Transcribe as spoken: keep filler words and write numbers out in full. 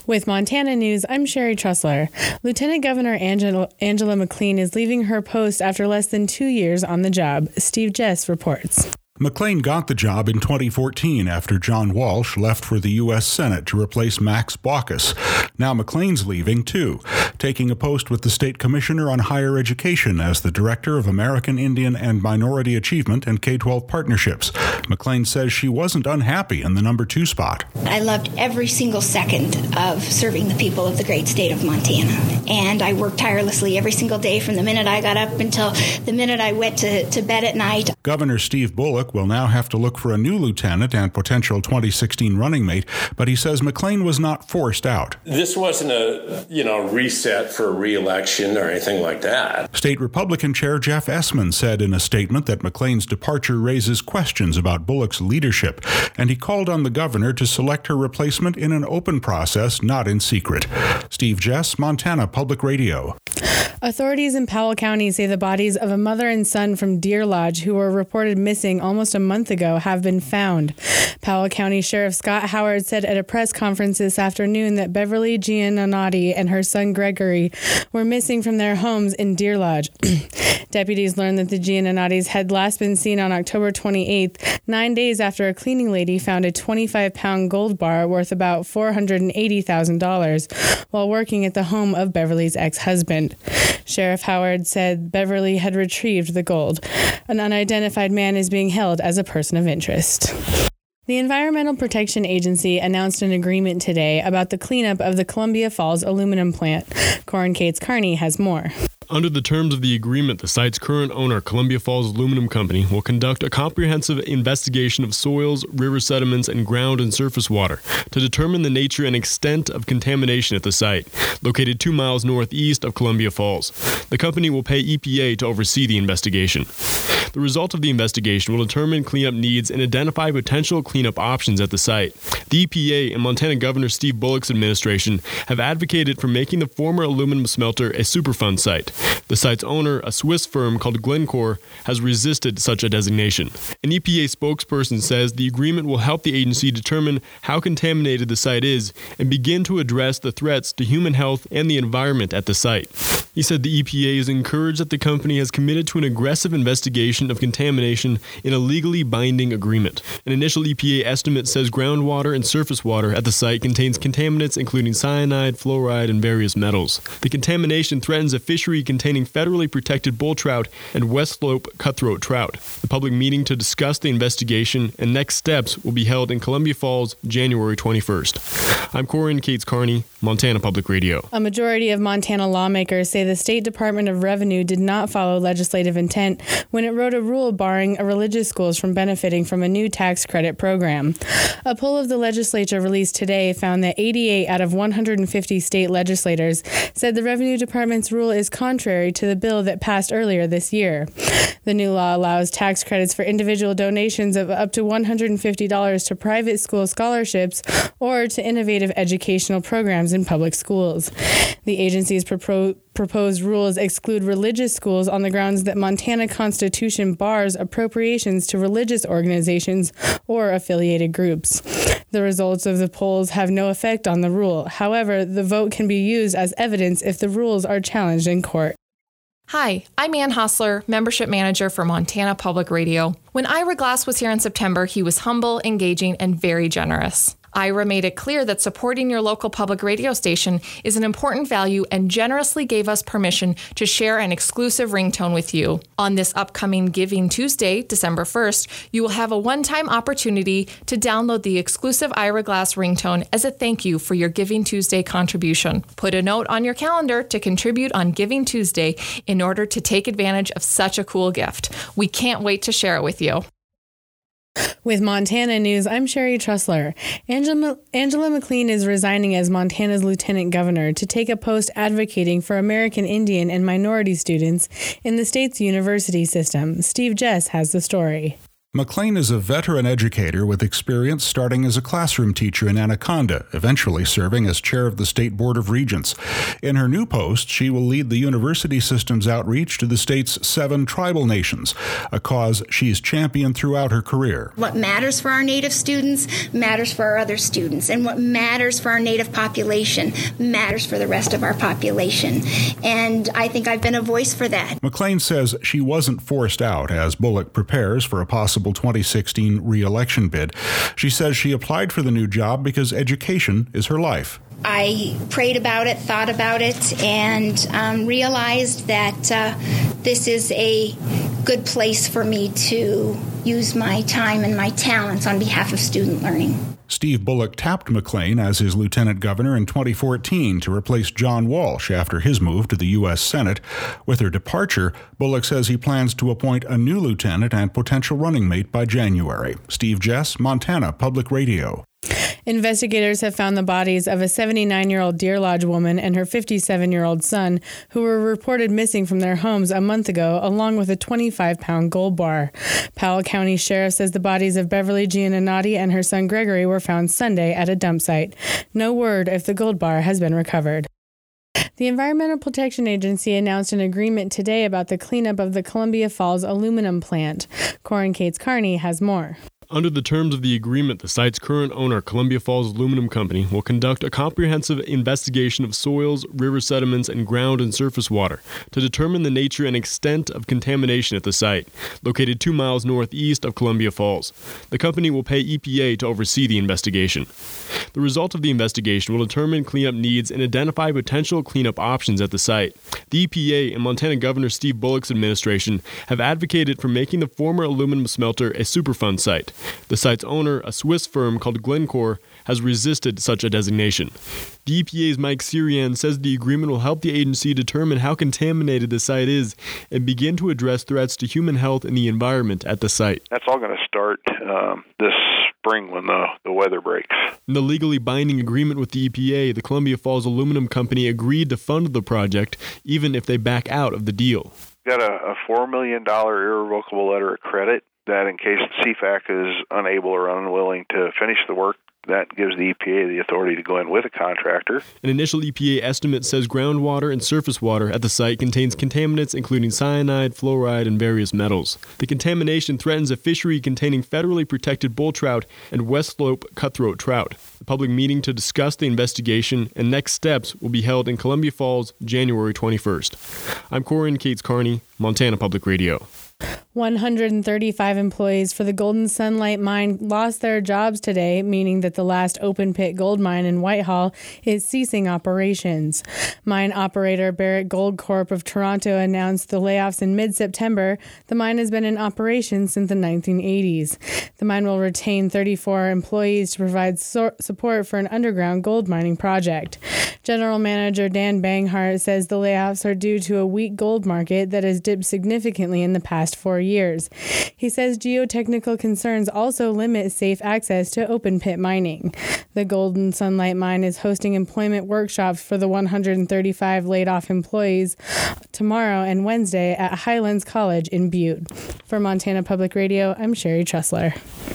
With Montana News, I'm Sherry Trussler. Lieutenant Governor Angela, Angela McLean is leaving her post after less than two years on the job. Steve Jess reports. McLean got the job in twenty fourteen after John Walsh left for the U S Senate to replace Max Baucus. Now McLean's leaving, too, taking a post with the State Commissioner on Higher Education as the Director of American Indian and Minority Achievement and K twelve Partnerships. McLean says she wasn't unhappy in the number two spot. I loved every single second of serving the people of the great state of Montana. And I worked tirelessly every single day from the minute I got up until the minute I went to, to bed at night. Governor Steve Bullock will now have to look for a new lieutenant and potential twenty sixteen running mate, but he says McLean was not forced out. This wasn't a, you know, reset for a re-election or anything like that. State Republican Chair Jeff Essman said in a statement that McLean's departure raises questions about Bullock's leadership, and he called on the governor to select her replacement in an open process, not in secret. Steve Jess, Montana Public Radio. Authorities in Powell County say the bodies of a mother and son from Deer Lodge who were reported missing almost a month ago have been found. Powell County Sheriff Scott Howard said at a press conference this afternoon that Beverly Giannonati and her son Gregory were missing from their homes in Deer Lodge. Deputies learned that the Giannonatis had last been seen on October twenty-eighth, nine days after a cleaning lady found a twenty-five pound gold bar worth about four hundred eighty thousand dollars while working at the home of Beverly's ex-husband. Sheriff Howard said Beverly had retrieved the gold. An unidentified man is being held as a person of interest. The Environmental Protection Agency announced an agreement today about the cleanup of the Columbia Falls aluminum plant. Corin Cates Carney has more. Under the terms of the agreement, the site's current owner, Columbia Falls Aluminum Company, will conduct a comprehensive investigation of soils, river sediments, and ground and surface water to determine the nature and extent of contamination at the site, located two miles northeast of Columbia Falls. The company will pay E P A to oversee the investigation. The result of the investigation will determine cleanup needs and identify potential cleanup options at the site. The E P A and Montana Governor Steve Bullock's administration have advocated for making the former aluminum smelter a Superfund site. The site's owner, a Swiss firm called Glencore, has resisted such a designation. An E P A spokesperson says the agreement will help the agency determine how contaminated the site is and begin to address the threats to human health and the environment at the site. He said the E P A is encouraged that the company has committed to an aggressive investigation of contamination in a legally binding agreement. An initial E P A estimate says groundwater and surface water at the site contains contaminants including cyanide, fluoride, and various metals. The contamination threatens a fishery containing federally protected bull trout and West Slope cutthroat trout. The public meeting to discuss the investigation and next steps will be held in Columbia Falls, January twenty-first. I'm Corin Cates Carney, Montana Public Radio. A majority of Montana lawmakers say the State Department of Revenue did not follow legislative intent when it wrote a rule barring religious schools from benefiting from a new tax credit program. A poll of the legislature released today found that eighty-eight out of one hundred fifty state legislators said the Revenue Department's rule is contrary to the bill that passed earlier this year. The new law allows tax credits for individual donations of up to one hundred fifty dollars to private school scholarships or to innovative educational programs in public schools. The agency's propo- proposed rules exclude religious schools on the grounds that Montana Constitution bars appropriations to religious organizations or affiliated groups. The results of the polls have no effect on the rule. However, the vote can be used as evidence if the rules are challenged in court. Hi, I'm Ann Hostler, Membership Manager for Montana Public Radio. When Ira Glass was here in September, he was humble, engaging, and very generous. Ira made it clear that supporting your local public radio station is an important value and generously gave us permission to share an exclusive ringtone with you. On this upcoming Giving Tuesday, December first, you will have a one-time opportunity to download the exclusive Ira Glass ringtone as a thank you for your Giving Tuesday contribution. Put a note on your calendar to contribute on Giving Tuesday in order to take advantage of such a cool gift. We can't wait to share it with you. With Montana News, I'm Sherry Trussler. Angela, Angela McLean is resigning as Montana's lieutenant governor to take a post advocating for American Indian and minority students in the state's university system. Steve Jess has the story. McLean is a veteran educator with experience starting as a classroom teacher in Anaconda, eventually serving as chair of the State Board of Regents. In her new post, she will lead the university system's outreach to the state's seven tribal nations, a cause she's championed throughout her career. What matters for our Native students matters for our other students, and what matters for our Native population matters for the rest of our population. And I think I've been a voice for that. McLean says she wasn't forced out as Bullock prepares for a possible twenty sixteen re-election bid. She says she applied for the new job because education is her life. I prayed about it, thought about it, and um, realized that uh, this is a good place for me to use my time and my talents on behalf of student learning. Steve Bullock tapped McLean as his lieutenant governor in twenty fourteen to replace John Walsh after his move to the U S Senate. With her departure, Bullock says he plans to appoint a new lieutenant and potential running mate by January. Steve Jess, Montana Public Radio. Investigators have found the bodies of a seventy-nine-year-old Deer Lodge woman and her fifty-seven-year-old son, who were reported missing from their homes a month ago, along with a twenty-five pound gold bar. Powell County Sheriff says the bodies of Beverly Giannotti and her son Gregory were found Sunday at a dump site. No word if the gold bar has been recovered. The Environmental Protection Agency announced an agreement today about the cleanup of the Columbia Falls aluminum plant. Corin Cates Carney has more. Under the terms of the agreement, the site's current owner, Columbia Falls Aluminum Company, will conduct a comprehensive investigation of soils, river sediments, and ground and surface water to determine the nature and extent of contamination at the site, located two miles northeast of Columbia Falls. The company will pay E P A to oversee the investigation. The result of the investigation will determine cleanup needs and identify potential cleanup options at the site. The E P A and Montana Governor Steve Bullock's administration have advocated for making the former aluminum smelter a Superfund site. The site's owner, a Swiss firm called Glencore, has resisted such a designation. The E P A's Mike Sirian says the agreement will help the agency determine how contaminated the site is and begin to address threats to human health and the environment at the site. That's all going to start um, this spring when the, the weather breaks. In the legally binding agreement with the E P A, the Columbia Falls Aluminum Company agreed to fund the project even if they back out of the deal. Got a, a four million dollars irrevocable letter of credit that in case C FAC is unable or unwilling to finish the work, that gives the E P A the authority to go in with a contractor. An initial E P A estimate says groundwater and surface water at the site contains contaminants including cyanide, fluoride, and various metals. The contamination threatens a fishery containing federally protected bull trout and West Slope cutthroat trout. The public meeting to discuss the investigation and next steps will be held in Columbia Falls, January twenty-first. I'm Corin Cates Carney, Montana Public Radio. one hundred thirty-five employees for the Golden Sunlight Mine lost their jobs today, meaning that the last open-pit gold mine in Whitehall is ceasing operations. Mine operator Barrick Gold Corp of Toronto announced the layoffs in mid-September. The mine has been in operation since the nineteen eighties. The mine will retain thirty-four employees to provide so- support for an underground gold mining project. General Manager Dan Banghart says the layoffs are due to a weak gold market that has dipped significantly in the past four years. He says geotechnical concerns also limit safe access to open pit mining. The Golden Sunlight Mine is hosting employment workshops for the one hundred thirty-five laid off employees tomorrow and Wednesday at Highlands College in Butte. For Montana Public Radio, I'm Sherry Tressler.